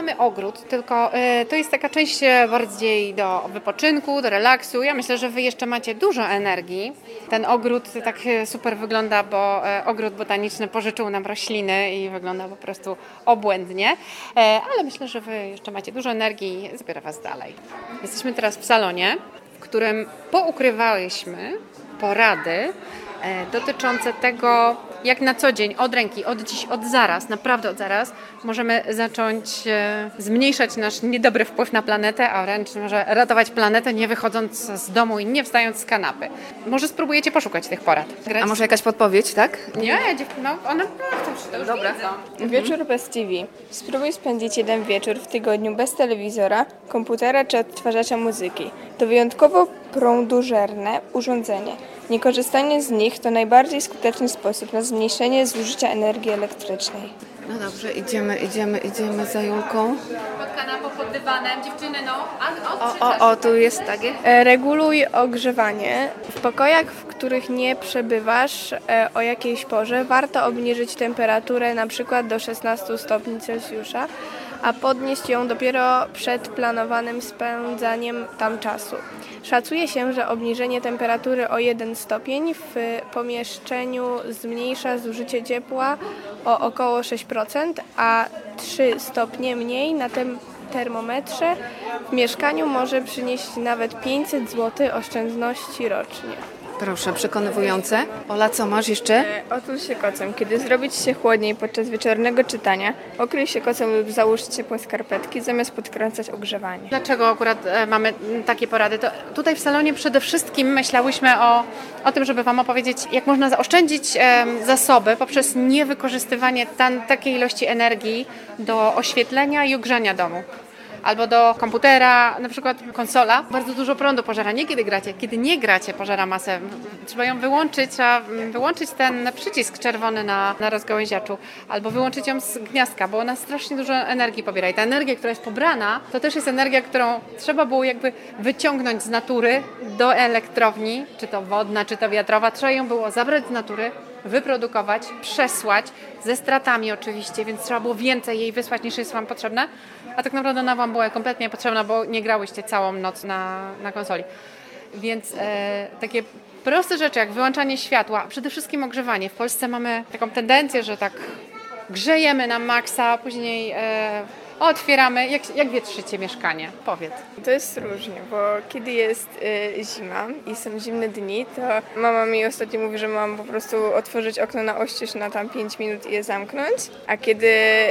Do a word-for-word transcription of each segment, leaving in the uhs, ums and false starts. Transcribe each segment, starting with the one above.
mamy ogród, tylko y, to jest taka część e, bardziej do wypoczynku, do relaksu. Ja myślę, że wy jeszcze macie dużo energii. Ten ogród tak e, super wygląda, bo e, ogród botaniczny pożyczył nam rośliny i wygląda po prostu obłędnie. E, ale myślę, że wy jeszcze macie dużo energii i zabiorę was dalej. Jesteśmy teraz w salonie, w którym poukrywałyśmy porady e, dotyczące tego, jak na co dzień, od ręki, od dziś, od zaraz, naprawdę od zaraz, możemy zacząć e, zmniejszać nasz niedobry wpływ na planetę, a wręcz może ratować planetę, nie wychodząc z domu i nie wstając z kanapy. Może spróbujecie poszukać tych porad. A może jakaś podpowiedź, tak? Nie, dziewczyny, no, one chcą to już Dobra. wiedzą. Wieczór bez T V. Spróbuj spędzić jeden wieczór w tygodniu bez telewizora, komputera czy odtwarzacza muzyki. To wyjątkowo prądożerne urządzenie. Niekorzystanie z nich to najbardziej skuteczny sposób na zmniejszenie zużycia energii elektrycznej. No dobrze, idziemy, idziemy, idziemy za Julką. Pod kanapą, pod dywanem, dziewczyny, no, a O, o, o, tu jest takie. E, Reguluj ogrzewanie. W pokojach, w których nie przebywasz e, o jakiejś porze, warto obniżyć temperaturę na przykład do szesnastu stopni Celsjusza, a podnieść ją dopiero przed planowanym spędzaniem tam czasu. Szacuje się, że obniżenie temperatury o jeden stopień w pomieszczeniu zmniejsza zużycie ciepła o około sześć procent, a trzy stopnie mniej na tym termometrze w mieszkaniu może przynieść nawet pięćset złotych oszczędności rocznie. Proszę, przekonywujące. Ola, co masz jeszcze? E, Otul się kocem. Kiedy zrobić się chłodniej podczas wieczornego czytania, okryj się kocem lub załóż ciepłe skarpetki, zamiast podkręcać ogrzewanie. Dlaczego akurat e, mamy m, takie porady? To tutaj w salonie przede wszystkim myślałyśmy o, o tym, żeby wam opowiedzieć, jak można zaoszczędzić e, zasoby poprzez niewykorzystywanie tan, takiej ilości energii do oświetlenia i ogrzania domu. Albo do komputera, na przykład konsola, bardzo dużo prądu pożera. Nie kiedy gracie, kiedy nie gracie, pożera masę. Trzeba ją wyłączyć, trzeba wyłączyć ten przycisk czerwony na, na rozgałęziaczu, albo wyłączyć ją z gniazdka, bo ona strasznie dużo energii pobiera. I ta energia, która jest pobrana, to też jest energia, którą trzeba było jakby wyciągnąć z natury do elektrowni, czy to wodna, czy to wiatrowa. Trzeba ją było zabrać z natury, wyprodukować, przesłać, ze stratami oczywiście, więc trzeba było więcej jej wysłać niż jest wam potrzebne, a tak naprawdę ona wam była kompletnie potrzebna, bo nie grałyście całą noc na, na konsoli. Więc e, takie proste rzeczy jak wyłączanie światła, przede wszystkim ogrzewanie. W Polsce mamy taką tendencję, że tak grzejemy na maksa, później e, otwieramy. Jak, jak wietrzycie mieszkanie? Powiedz. To jest różnie, bo kiedy jest y, zima i są zimne dni, to mama mi ostatnio mówi, że mam po prostu otworzyć okno na oścież na tam pięć minut i je zamknąć, a kiedy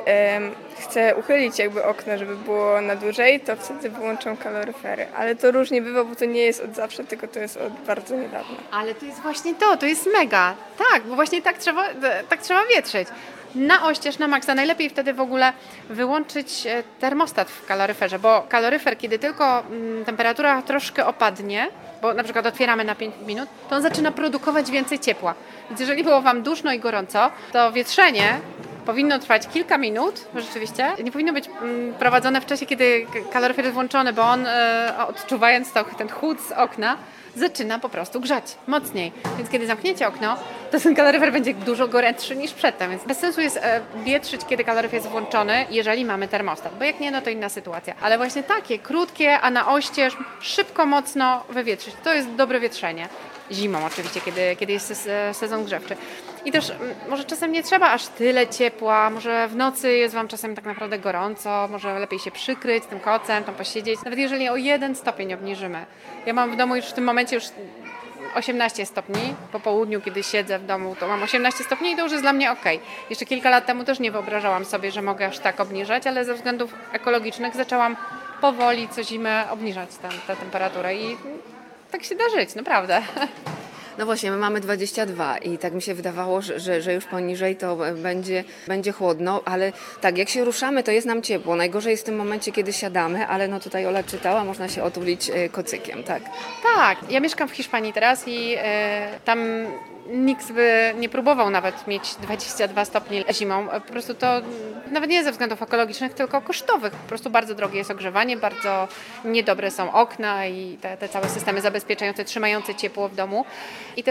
y, chcę uchylić jakby okno, żeby było na dłużej, to wtedy wyłączam kaloryfery. Ale to różnie bywa, bo to nie jest od zawsze, tylko to jest od bardzo niedawna. Ale to jest właśnie to, to jest mega. Tak, bo właśnie tak trzeba, tak trzeba wietrzyć. Na oścież, na maksa. Najlepiej wtedy w ogóle wyłączyć termostat w kaloryferze, bo kaloryfer, kiedy tylko mm, temperatura troszkę opadnie, bo na przykład otwieramy na pięć minut, to on zaczyna produkować więcej ciepła. Więc jeżeli było wam duszno i gorąco, to wietrzenie powinno trwać kilka minut, rzeczywiście. Nie powinno być mm, prowadzone w czasie, kiedy kaloryfer jest włączony, bo on e, odczuwając to, ten chłód z okna, zaczyna po prostu grzać mocniej. Więc kiedy zamkniecie okno, to ten kaloryfer będzie dużo gorętszy niż przedtem. Więc bez sensu jest e, wietrzyć, kiedy kaloryfer jest włączony, jeżeli mamy termostat. Bo jak nie, no to inna sytuacja. Ale właśnie takie, krótkie, a na oścież, szybko, mocno wywietrzyć. To jest dobre wietrzenie. Zimą oczywiście, kiedy, kiedy jest sezon grzewczy. I też może czasem nie trzeba aż tyle ciepła, może w nocy jest wam czasem tak naprawdę gorąco, może lepiej się przykryć tym kocem, tam posiedzieć. Nawet jeżeli o jeden stopień obniżymy. Ja mam w domu już w tym momencie już osiemnaście stopni, po południu, kiedy siedzę w domu, to mam osiemnaście stopni i to już jest dla mnie ok. Jeszcze kilka lat temu też nie wyobrażałam sobie, że mogę aż tak obniżać, ale ze względów ekologicznych zaczęłam powoli co zimę obniżać tę, tę temperaturę i tak się da żyć, naprawdę. No właśnie, my mamy dwadzieścia dwa i tak mi się wydawało, że, że, że już poniżej to będzie, będzie chłodno, ale tak, jak się ruszamy, to jest nam ciepło. Najgorzej jest w tym momencie, kiedy siadamy, ale no tutaj Ola czytała, można się otulić kocykiem, tak? Tak, ja mieszkam w Hiszpanii teraz i e, tam nikt by nie próbował nawet mieć dwadzieścia dwa stopnie zimą. Po prostu to nawet nie ze względów ekologicznych, tylko kosztowych. Po prostu bardzo drogie jest ogrzewanie, bardzo niedobre są okna i te, te całe systemy zabezpieczające, trzymające ciepło w domu. I też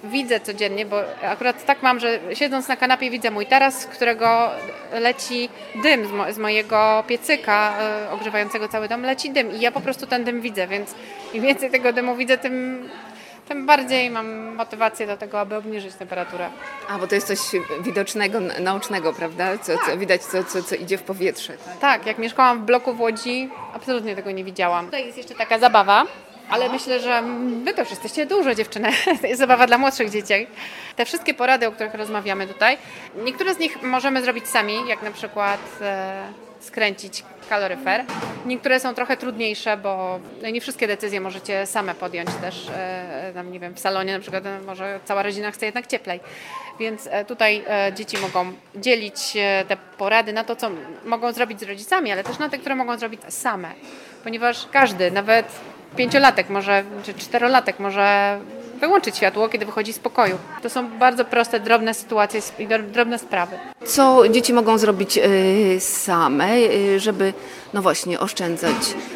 widzę codziennie, bo akurat tak mam, że siedząc na kanapie widzę mój taras, z którego leci dym z, mo- z mojego piecyka e, ogrzewającego cały dom, leci dym i ja po prostu ten dym widzę, więc im więcej tego dymu widzę, tym, tym bardziej mam motywację do tego, aby obniżyć temperaturę. A, bo to jest coś widocznego, naocznego, prawda? Co, co widać, co, co, co idzie w powietrze. Tak? Tak, jak mieszkałam w bloku w Łodzi, absolutnie tego nie widziałam. Tutaj jest jeszcze taka zabawa, ale myślę, że wy to już jesteście duże dziewczyny. To jest zabawa dla młodszych dzieci. Te wszystkie porady, o których rozmawiamy tutaj, niektóre z nich możemy zrobić sami, jak na przykład e, skręcić kaloryfer. Niektóre są trochę trudniejsze, bo nie wszystkie decyzje możecie same podjąć też. E, tam, nie wiem, w salonie na przykład e, może cała rodzina chce jednak cieplej. Więc e, tutaj e, dzieci mogą dzielić e, te porady na to, co mogą zrobić z rodzicami, ale też na te, które mogą zrobić same. Ponieważ każdy, nawet pięciolatek może, czy czterolatek może wyłączyć światło, kiedy wychodzi z pokoju. To są bardzo proste, drobne sytuacje i drobne sprawy. Co dzieci mogą zrobić y, same, y, żeby, no właśnie, oszczędzać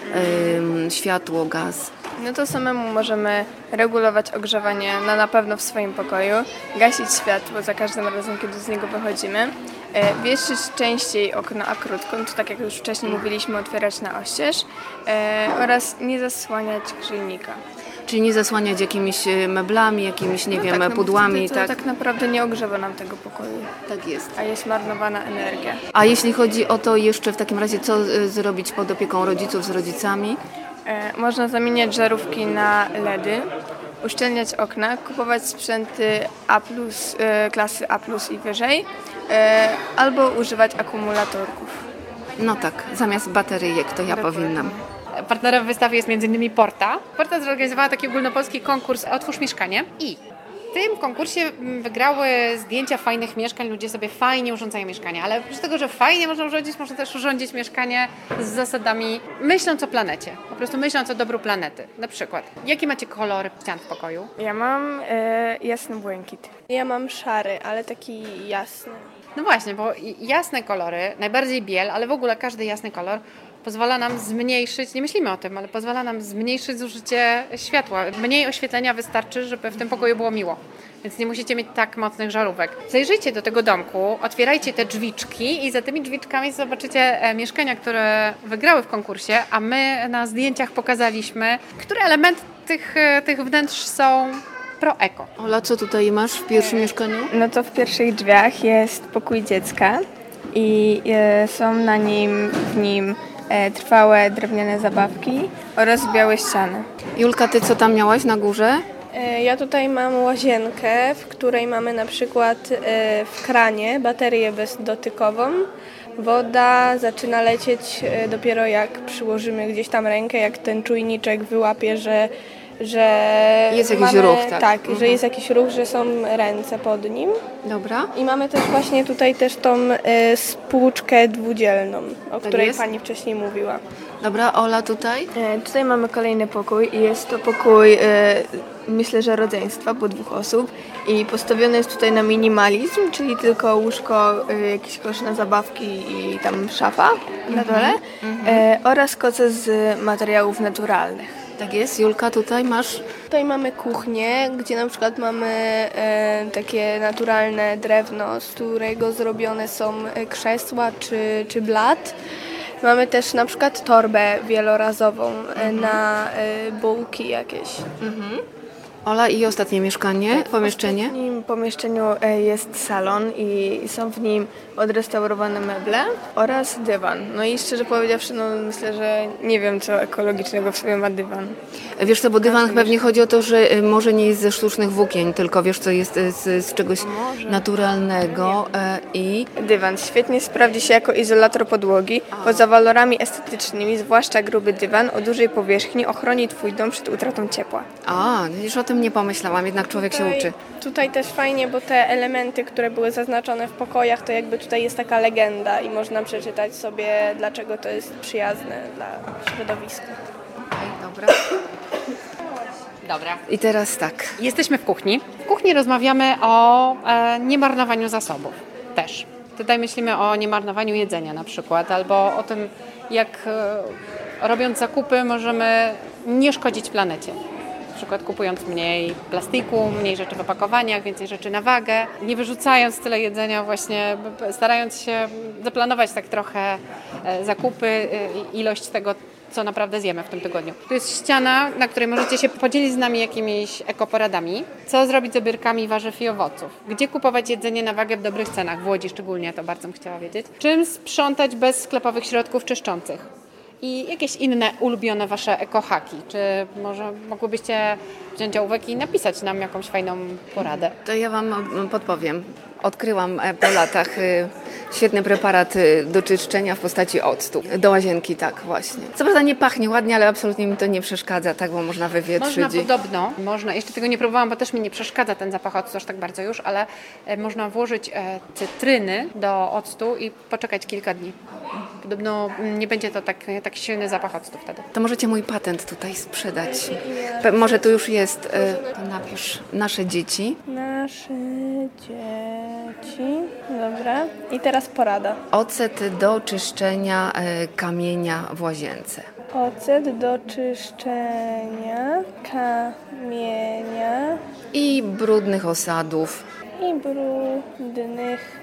y, światło, gaz? No to samemu możemy regulować ogrzewanie na na pewno w swoim pokoju, gasić światło za każdym razem, kiedy z niego wychodzimy, e, wieszyć częściej okna akrutką, czy tak jak już wcześniej mówiliśmy, otwierać na oścież e, oraz nie zasłaniać grzejnika. Czyli nie zasłaniać jakimiś y, meblami, jakimiś, nie No wiem, tak, no bo pudłami, wtedy to tak? tak naprawdę nie ogrzewa nam tego pokoju, Tak jest. a jest marnowana energia. A jeśli chodzi o to jeszcze w takim razie, co y, zrobić pod opieką rodziców z rodzicami? E, Można zamieniać żarówki na ledy, uszczelniać okna, kupować sprzęty A plus, e, klasy A plus i wyżej, e, albo używać akumulatorków. No tak, zamiast bateryjek to ja Dokładnie. powinnam. Partnerem wystawy jest między innymi Porta. Porta zorganizowała taki ogólnopolski konkurs Otwórz mieszkanie i w tym konkursie wygrały zdjęcia fajnych mieszkań, ludzie sobie fajnie urządzają mieszkania, ale oprócz tego, że fajnie można urządzić, można też urządzić mieszkanie z zasadami myśląc o planecie, po prostu myśląc o dobru planety. Na przykład, jaki macie kolor ścian w pokoju? Ja mam e, jasny błękit. Ja mam szary, ale taki jasny. No właśnie, bo jasne kolory, najbardziej biel, ale w ogóle każdy jasny kolor pozwala nam zmniejszyć, nie myślimy o tym, ale pozwala nam zmniejszyć zużycie światła. Mniej oświetlenia wystarczy, żeby w tym pokoju było miło. Więc nie musicie mieć tak mocnych żarówek. Zajrzyjcie do tego domku, otwierajcie te drzwiczki i za tymi drzwiczkami zobaczycie e, mieszkania, które wygrały w konkursie, a my na zdjęciach pokazaliśmy, które elementy tych, e, tych wnętrz są pro-eko. Ola, co tutaj masz w pierwszym mieszkaniu? No to w pierwszych drzwiach jest pokój dziecka i e, są na nim, w nim e, trwałe drewniane zabawki oraz białe ściany. Julka, ty co tam miałaś na górze? E, Ja tutaj mam łazienkę, w której mamy na przykład e, w kranie baterię bezdotykową. Woda zaczyna lecieć e, dopiero jak przyłożymy gdzieś tam rękę, jak ten czujniczek wyłapie, że że Jest jakiś mamy, ruch, tak? Tak, Mhm. że jest jakiś ruch, że są ręce pod nim. Dobra. I mamy też właśnie tutaj też tą e, spłuczkę dwudzielną, o której jest? Pani wcześniej mówiła. Dobra, Ola tutaj? E, tutaj mamy kolejny pokój i jest to pokój, e, myślę, że rodzeństwa, po dwóch osób i postawiony jest tutaj na minimalizm, czyli tylko łóżko, e, jakieś kosz na zabawki i tam szafa na dole e, oraz koce z materiałów naturalnych. Tak jest. Julka, tutaj masz? Tutaj mamy kuchnię, gdzie na przykład mamy e, takie naturalne drewno, z którego zrobione są e, krzesła czy, czy blat. Mamy też na przykład torbę wielorazową e, na e, bułki jakieś. Ola, i ostatnie mieszkanie, pomieszczenie? W nim pomieszczeniu e, jest salon i są w nim odrestaurowane meble oraz dywan. No i szczerze powiedziawszy, no myślę, że nie wiem, co ekologicznego w sobie ma dywan. Wiesz co, bo dywan pewnie chodzi o to, że y, może nie jest ze sztucznych włókien, tylko wiesz co, jest y, z, z czegoś naturalnego e, i... Dywan świetnie sprawdzi się jako izolator podłogi. Poza walorami estetycznymi, zwłaszcza gruby dywan o dużej powierzchni ochroni Twój dom przed utratą ciepła. A, już o tym nie pomyślałam, jednak człowiek się uczy. Tutaj też fajnie, bo te elementy, które były zaznaczone w pokojach, to jakby tutaj jest taka legenda i można przeczytać sobie, dlaczego to jest przyjazne dla środowiska. Okej, dobra. Dobra. I teraz tak. Jesteśmy w kuchni. W kuchni rozmawiamy o e, niemarnowaniu zasobów też. Tutaj myślimy o niemarnowaniu jedzenia na przykład, albo o tym, jak e, robiąc zakupy możemy nie szkodzić planecie. przykład kupując mniej plastiku, mniej rzeczy w opakowaniach, więcej rzeczy na wagę, nie wyrzucając tyle jedzenia, właśnie starając się zaplanować tak trochę zakupy, ilość tego, co naprawdę zjemy w tym tygodniu. To jest ściana, na której możecie się podzielić z nami jakimiś ekoporadami. Co zrobić z obierkami warzyw i owoców? Gdzie kupować jedzenie na wagę w dobrych cenach? W Łodzi szczególnie, to bardzo bym chciała wiedzieć. Czym sprzątać bez sklepowych środków czyszczących? I jakieś inne ulubione Wasze ekohaki? Czy może mogłybyście wziąć ołówek i napisać nam jakąś fajną poradę? To ja Wam podpowiem. Odkryłam po latach świetny preparat do czyszczenia w postaci octu. Do łazienki, tak właśnie. Co prawda nie pachnie ładnie, ale absolutnie mi to nie przeszkadza, tak, bo można wywietrzyć. Można podobno, można, jeszcze tego nie próbowałam, bo też mi nie przeszkadza ten zapach octu aż tak bardzo już, ale można włożyć cytryny do octu i poczekać kilka dni. Podobno nie będzie to tak, tak silny zapach octu wtedy. To możecie mój patent tutaj sprzedać. Pe- może tu już jest, to napisz nasze dzieci. Nasze dzieci. Dobra. I teraz porada. Ocet do czyszczenia e, kamienia w łazience. Ocet do czyszczenia kamienia I brudnych osadów. i brudnych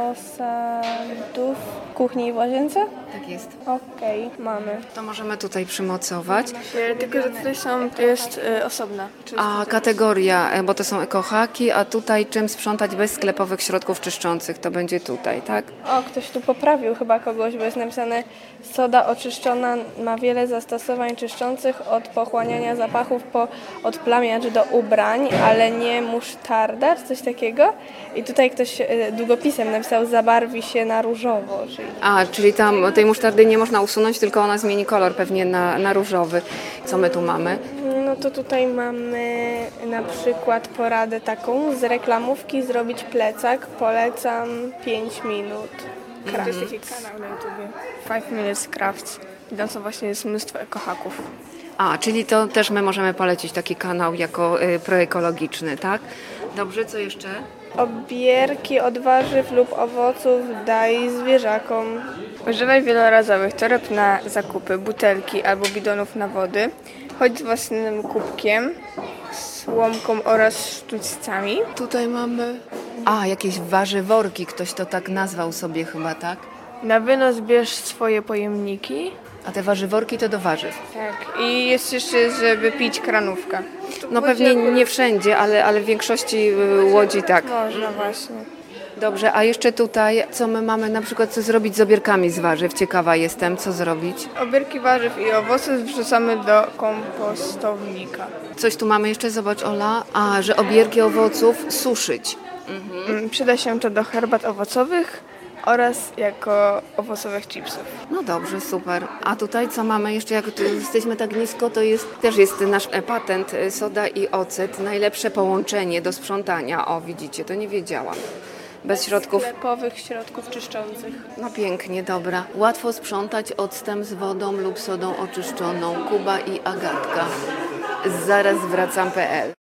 osadów w kuchni i w łazience. Tak jest. Okej, mamy. To możemy tutaj przymocować. Tylko, że tutaj są, to jest y, osobna. A kategoria, e, bo to są ekohaki, a tutaj czym sprzątać bez sklepowych środków czyszczących, to będzie tutaj, tak? O, ktoś tu poprawił chyba kogoś, bo jest napisane soda oczyszczona ma wiele zastosowań czyszczących od pochłaniania zapachów po odplamiacz do ubrań, ale nie musztarda, czy coś takiego. I tutaj ktoś y, długopisem napisał zabarwi się na różowo, czyli A, czyli tam tej musztardy nie można usunąć, tylko ona zmieni kolor pewnie na, na różowy. Co my tu mamy? no to tutaj mamy na przykład poradę taką z reklamówki zrobić plecak. Polecam pięć minut. To jest taki kanał na YouTubie. five minutes crafts. I tam są właśnie jest mnóstwo ekohaków. A, czyli to też my możemy polecić taki kanał jako y, proekologiczny, tak? Dobrze, co jeszcze? Obierki od warzyw lub owoców daj zwierzakom. Używaj wielorazowych toreb na zakupy, butelki albo bidonów na wody. Chodź z własnym kubkiem, słomką oraz sztućcami. Tutaj mamy A, jakieś warzyworki, ktoś to tak nazwał sobie chyba, tak? na wynos bierz swoje pojemniki. A te warzyworki to do warzyw. Tak. I jest jeszcze, żeby pić kranówkę. No pewnie nie wszędzie, ale, ale w większości y, Łodzi tak. Można właśnie. Dobrze, a jeszcze tutaj, co my mamy na przykład, co zrobić z obierkami z warzyw? Ciekawa jestem, co zrobić. Obierki warzyw i owoców wrzucamy do kompostownika. Coś tu mamy jeszcze, zobacz Ola. A, że obierki owoców suszyć. Mm, Przyda się to do herbat owocowych oraz jako owocowych chipsów. No dobrze, super. A tutaj co mamy jeszcze, jak tu jesteśmy tak nisko, to jest też jest nasz e, patent, e, soda i ocet. Najlepsze połączenie do sprzątania. O, widzicie, to nie wiedziałam. Bez środków. Sklepowych środków czyszczących. No pięknie, dobra. Łatwo sprzątać octem z wodą lub sodą oczyszczoną. Kuba i Agatka. Zaraz wracam kropka pe el